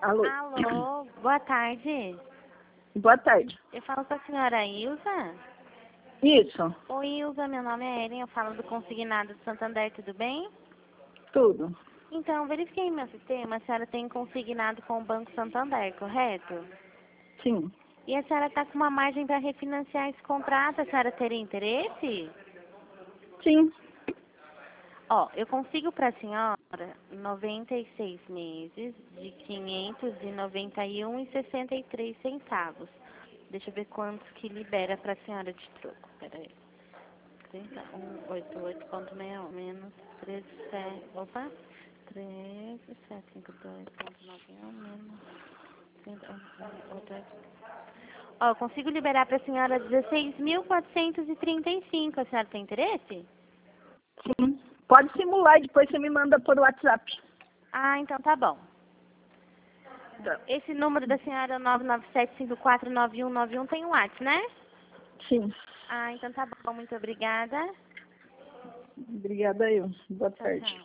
Alô? Alô, boa tarde. Boa tarde. Eu falo com a senhora Ilza. Isso, Oi, Ilza, meu nome é Ellen, eu falo do Consignado de Santander, tudo bem? tudo. Então, verifiquei meu sistema, a senhora tem consignado com o Banco Santander, correto? Sim, E a senhora está com uma margem para refinanciar esse contrato, a senhora teria interesse? sim. Ó, eu consigo para a senhora 96 meses de 591,63 centavos. Deixa eu ver quanto que libera para a senhora de troco. Peraí. 3188,61 menos 37. Opa! 3752,91 menos 3188. Ó, eu consigo liberar para a senhora 16.435. A senhora tem interesse? Sim. Pode simular e depois você me manda por WhatsApp. Ah, então tá bom. Tá. Esse número da senhora 997549191 tem um WhatsApp, né? Sim. Ah, então tá bom. Muito obrigada. Obrigada eu. Boa Tchau, tarde. tchau.